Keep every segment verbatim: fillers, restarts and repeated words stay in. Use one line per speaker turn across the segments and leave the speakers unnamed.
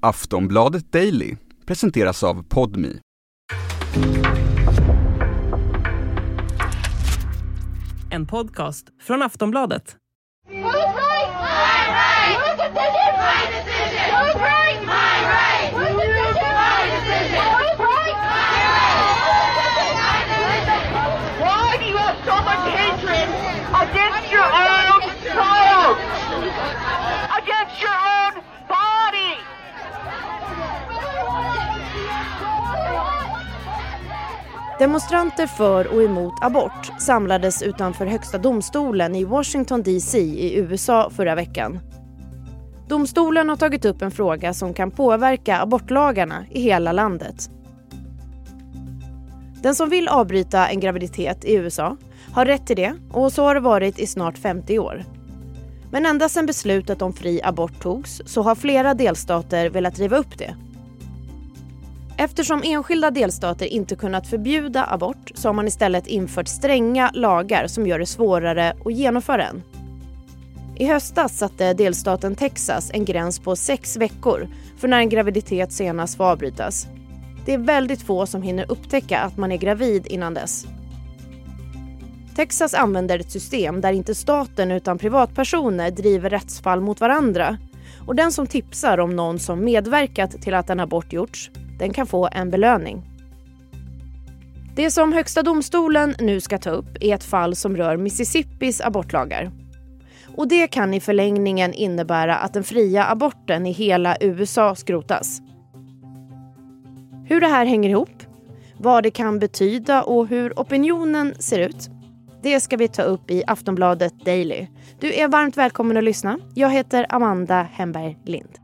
Aftonbladet Daily presenteras av Podmi.
En podcast från Aftonbladet.
Against your own child! Against your own body!
Demonstranter för och emot abort samlades utanför högsta domstolen i Washington D C i U S A förra veckan. Domstolen har tagit upp en fråga som kan påverka abortlagarna i hela landet. Den som vill avbryta en graviditet i U S A har rätt till det, och så har det varit i snart femtio år. Men ända sedan beslutet om fri abort togs så har flera delstater velat riva upp det. Eftersom enskilda delstater inte kunnat förbjuda abort så har man istället infört stränga lagar som gör det svårare att genomföra den. I höstas satte delstaten Texas en gräns på sex veckor för när en graviditet senast får avbrytas. Det är väldigt få som hinner upptäcka att man är gravid innan dess. Texas använder ett system där inte staten utan privatpersoner driver rättsfall mot varandra. Och den som tipsar om någon som medverkat till att en abort gjorts, den kan få en belöning. Det som högsta domstolen nu ska ta upp är ett fall som rör Mississippis abortlagar. Och det kan i förlängningen innebära att den fria aborten i hela U S A skrotas. Hur det här hänger ihop, vad det kan betyda och hur opinionen ser ut, det ska vi ta upp i Aftonbladet Daily. Du är varmt välkommen att lyssna. Jag heter Amanda Hemberg Lind.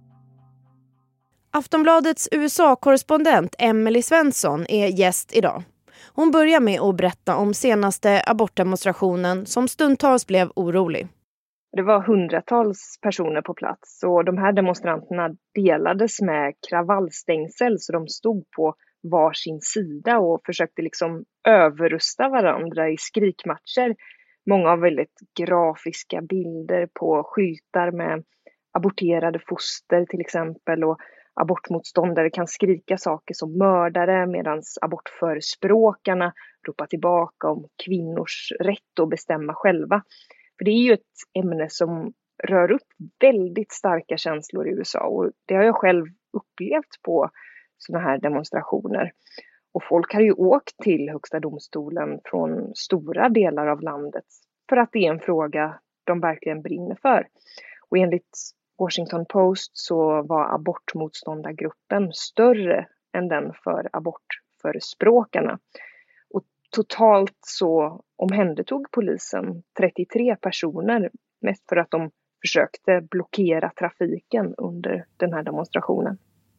Aftonbladets U S A-korrespondent Emily Svensson är gäst idag. Hon börjar med att berätta om senaste abortdemonstrationen som stundtals blev orolig.
Det var hundratals personer på plats och de här demonstranterna delades med kravallstängsel, så de stod på varsin sida och försökte liksom överrusta varandra i skrikmatcher. Många har väldigt grafiska bilder på skyltar med aborterade foster till exempel, och abortmotståndare kan skrika saker som mördare medan abortförespråkarna ropar tillbaka om kvinnors rätt att bestämma själva. För det är ju ett ämne som rör upp väldigt starka känslor i U S A, och det har jag själv upplevt på sådana här demonstrationer. Och folk har ju åkt till högsta domstolen från stora delar av landet för att det är en fråga de verkligen brinner för. Och enligt Washington Post så var abortmotståndargruppen större än den för abortförespråkarna. Och totalt så omhändertog polisen trettiotre personer, mest för att de försökte blockera trafiken under den här demonstrationen.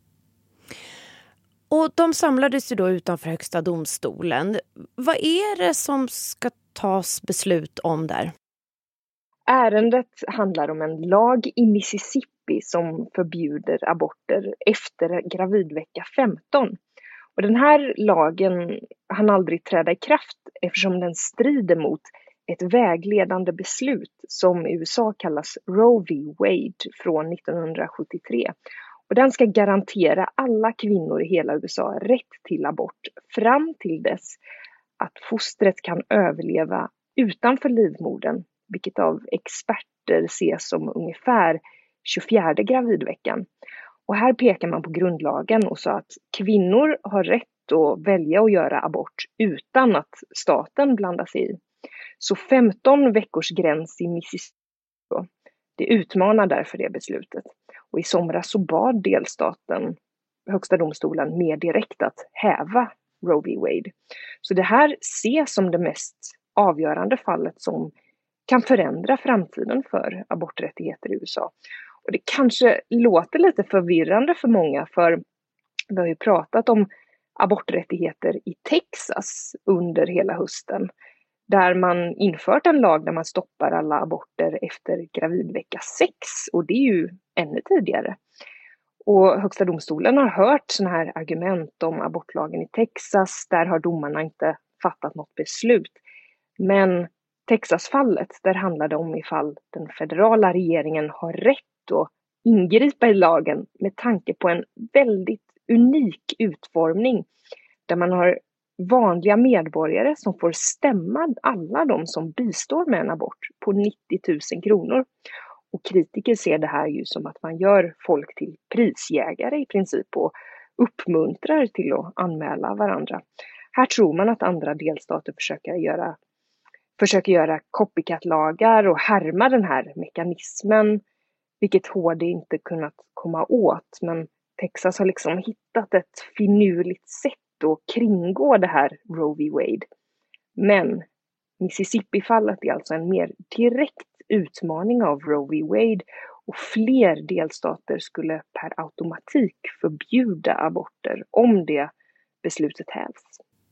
Och de samlades ju då utanför högsta domstolen. Vad är det som ska tas beslut om där?
Ärendet handlar om en lag i Mississippi som förbjuder aborter efter gravidvecka femton. Och den här lagen hann aldrig träda i kraft eftersom den strider mot ett vägledande beslut som i U S A kallas Roe v. Wade från nittonhundrasjuttiotre. Och den ska garantera alla kvinnor i hela U S A rätt till abort fram till dess att fostret kan överleva utanför livmodern, vilket av experter ses som ungefär tjugofjärde gravidveckan. Och här pekar man på grundlagen och sa att kvinnor har rätt att välja att göra abort utan att staten blandar sig i. Så femton veckors gräns i Mississippi, det utmanar därför det beslutet. Och i somras så bad delstaten högsta domstolen mer direkt att häva Roe v. Wade. Så det här ses som det mest avgörande fallet som kan förändra framtiden för aborträttigheter i U S A. Och det kanske låter lite förvirrande för många, för vi har ju pratat om aborträttigheter i Texas under hela hösten, där man infört en lag där man stoppar alla aborter efter gravidvecka sex, och det är ju ännu tidigare. Och högsta domstolen har hört såna här argument om abortlagen i Texas, där har domarna inte fattat något beslut. Men Texasfallet, där handlar det om ifall den federala regeringen har rätt att ingripa i lagen med tanke på en väldigt unik utformning där man har vanliga medborgare som får stämma alla de som bistår med en abort på nittio tusen kronor. Och kritiker ser det här ju som att man gör folk till prisjägare i princip och uppmuntrar till att anmäla varandra. Här tror man att andra delstater försöker göra, försöker göra copycat-lagar och härma den här mekanismen, vilket H D inte kunnat komma åt. Men Texas har liksom hittat ett finurligt sätt att kringgå det här Roe v. Wade. Men Mississippi-fallet är alltså en mer direkt utmaning av Roe v. Wade och fler delstater skulle per automatik förbjuda aborter om det beslutet hävs.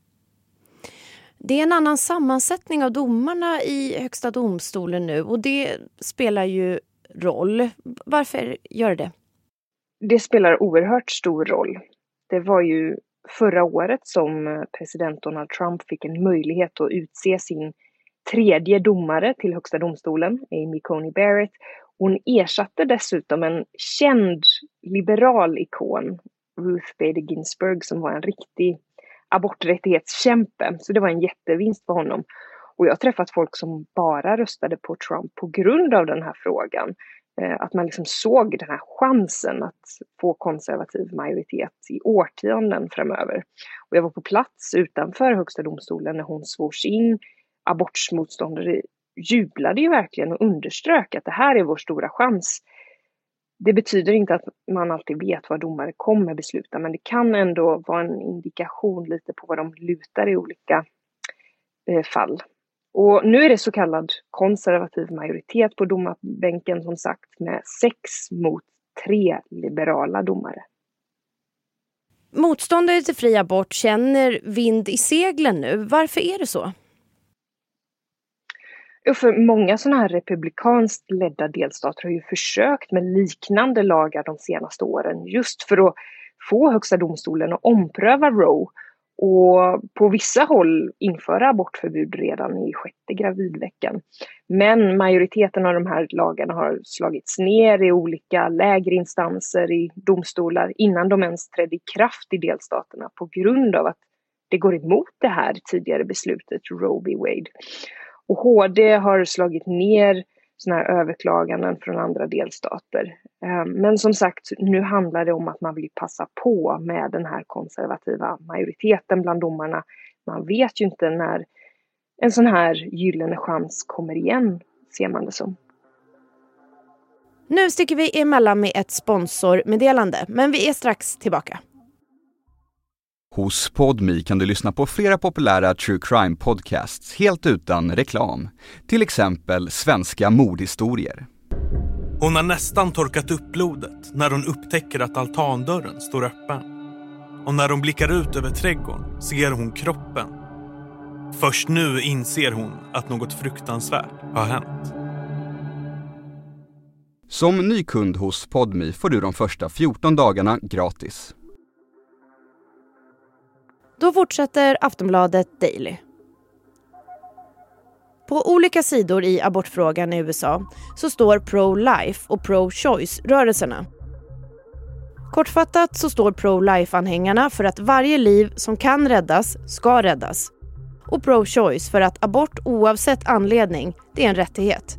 Det är en annan sammansättning av domarna i Högsta domstolen nu och det spelar ju roll. Varför gör det?
Det spelar oerhört stor roll. Det var ju förra året som president Donald Trump fick en möjlighet att utse sin tredje domare till Högsta domstolen, Amy Coney Barrett. Hon ersatte dessutom en känd liberal ikon, Ruth Bader Ginsburg, som var en riktig aborträttighetskämpe. Så det var en jättevinst för honom. Och jag har träffat folk som bara röstade på Trump på grund av den här frågan. Att man liksom såg den här chansen att få konservativ majoritet i årtionden framöver. Och jag var på plats utanför Högsta domstolen när hon svors in. Abortsmotståndare jublade ju verkligen och underströk att det här är vår stora chans. Det betyder inte att man alltid vet vad domare kommer besluta, men det kan ändå vara en indikation lite på vad de lutar i olika eh, fall. Och nu är det så kallad konservativ majoritet på domarbänken, som sagt, med sex mot tre liberala domare.
Motståndare till fri abort känner vind i seglen nu. Varför är det så?
Och för många sådana här republikanskt ledda delstater har ju försökt med liknande lagar de senaste åren just för att få Högsta domstolen att ompröva Roe och på vissa håll införa abortförbud redan i sjätte gravidveckan. Men majoriteten av de här lagarna har slagits ner i olika lägre instanser i domstolar innan de ens trädde i kraft i delstaterna på grund av att det går emot det här tidigare beslutet Roe v. Wade. Och H D har slagit ner såna här överklaganden från andra delstater. Men som sagt, nu handlar det om att man vill passa på med den här konservativa majoriteten bland domarna. Man vet ju inte när en sån här gyllene chans kommer igen, ser man det som.
Nu sticker vi emellan med ett sponsormeddelande, men vi är strax tillbaka.
Hos Podmi kan du lyssna på flera populära true crime podcasts helt utan reklam. Till exempel Svenska mordhistorier.
Hon har nästan torkat upp blodet när hon upptäcker att altandörren står öppen. Och när hon blickar ut över trädgården ser hon kroppen. Först nu inser hon att något fruktansvärt har hänt.
Som ny kund hos Podmi får du de första fjorton dagarna gratis.
Då fortsätter Aftonbladet Daily. På olika sidor i abortfrågan i U S A så står pro-life och pro-choice-rörelserna. Kortfattat så står pro-life-anhängarna för att varje liv som kan räddas ska räddas. Och pro-choice för att abort oavsett anledning, det är en rättighet.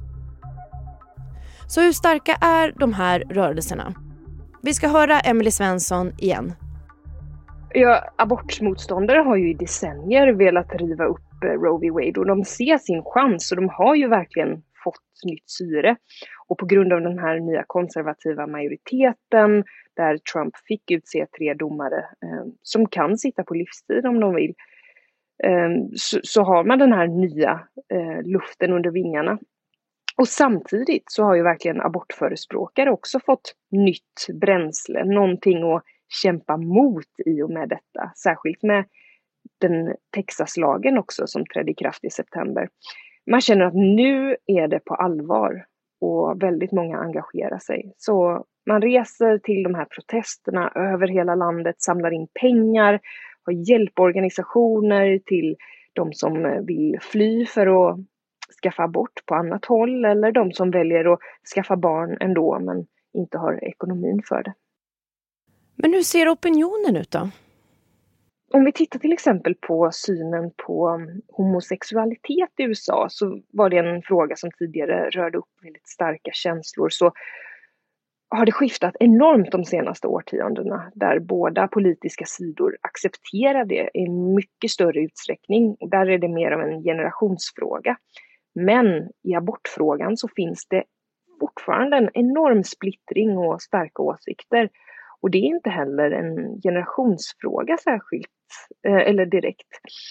Så hur starka är de här rörelserna? Vi ska höra Emily Svensson igen.
Ja, abortmotståndare har ju i decennier velat riva upp Roe v. Wade och de ser sin chans och de har ju verkligen fått nytt syre. Och på grund av den här nya konservativa majoriteten där Trump fick utse tre domare eh, som kan sitta på livstid om de vill, eh, så, så har man den här nya eh, luften under vingarna. Och samtidigt så har ju verkligen abortförespråkare också fått nytt bränsle, någonting att kämpa mot i och med detta. Särskilt med den Texaslagen också som trädde i kraft i september. Man känner att nu är det på allvar och väldigt många engagerar sig. Så man reser till de här protesterna över hela landet, samlar in pengar, har hjälporganisationer till de som vill fly för att skaffa abort på annat håll eller de som väljer att skaffa barn ändå men inte har ekonomin för det.
Men hur ser opinionen ut då?
Om vi tittar till exempel på synen på homosexualitet i U S A, så var det en fråga som tidigare rörde upp väldigt starka känslor. Så har det skiftat enormt de senaste årtiondena, där båda politiska sidor accepterar det i mycket större utsträckning. Och där är det mer av en generationsfråga. Men i abortfrågan så finns det fortfarande en enorm splittring och starka åsikter. Och det är inte heller en generationsfråga särskilt, eller direkt.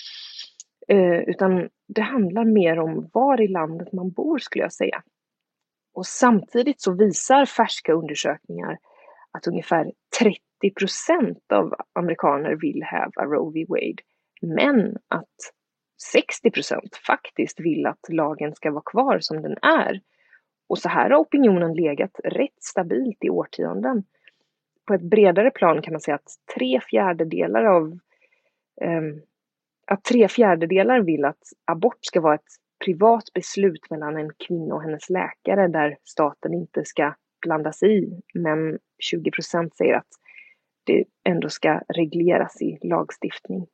Utan det handlar mer om var i landet man bor, skulle jag säga. Och samtidigt så visar färska undersökningar att ungefär trettio procent av amerikaner vill häva Roe v. Wade. Men att sextio procent faktiskt vill att lagen ska vara kvar som den är. Och så här har opinionen legat rätt stabilt i årtionden. På ett bredare plan kan man säga att tre fjärdedelar av um, att tre fjärdedelar vill att abort ska vara ett privat beslut mellan en kvinna och hennes läkare där staten inte ska blanda sig i. Men tjugo procent säger att det ändå ska regleras i lagstiftning.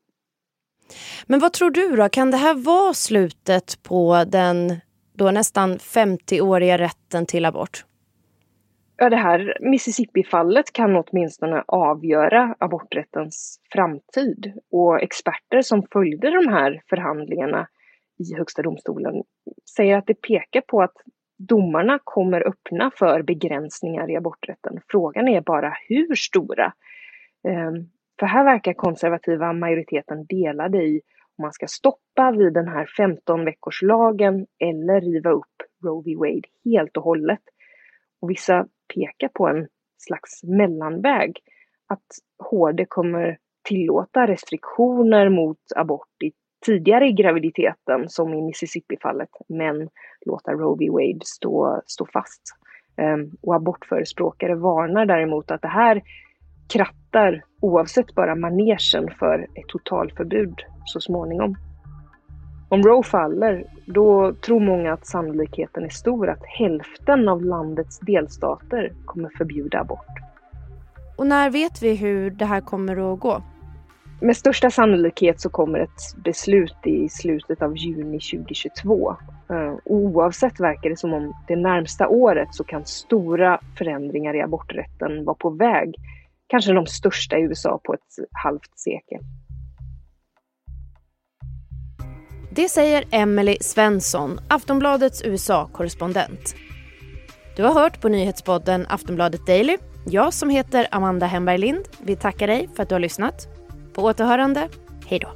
Men vad tror du då? Kan det här vara slutet på den då nästan femtioåriga rätten till abort?
Ja, det här Mississippi-fallet kan åtminstone avgöra aborträttens framtid. Och experter som följde de här förhandlingarna i högsta domstolen säger att det pekar på att domarna kommer öppna för begränsningar i aborträtten. Frågan är bara hur stora. För här verkar konservativa majoriteten delade i om man ska stoppa vid den här femton-veckorslagen eller riva upp Roe v. Wade helt och hållet. Och vissa pekar på en slags mellanväg. Att H D kommer tillåta restriktioner mot abort i tidigare i graviditeten som i Mississippi-fallet, men låta Roe v. Wade stå, stå fast. Um, och abortförespråkare varnar däremot att det här krattar oavsett bara manegen för ett totalförbud så småningom. Om Roe faller, då tror många att sannolikheten är stor att hälften av landets delstater kommer förbjuda abort.
Och när vet vi hur det här kommer att gå?
Med största sannolikhet så kommer ett beslut i slutet av juni tjugohundratjugotvå. Oavsett verkar det som om det närmsta året så kan stora förändringar i aborträtten vara på väg. Kanske de största i U S A på ett halvt sekel.
Det säger Emily Svensson, Aftonbladets U S A-korrespondent. Du har hört på nyhetspodden Aftonbladet Daily. Jag som heter Amanda Hemberg Lind. Vi tackar dig för att du har lyssnat. På återhörande, hej då.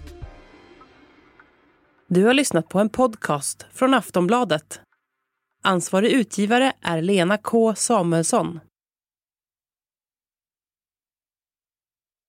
Du har lyssnat på en podcast från Aftonbladet. Ansvarig utgivare är Lena K. Samuelsson.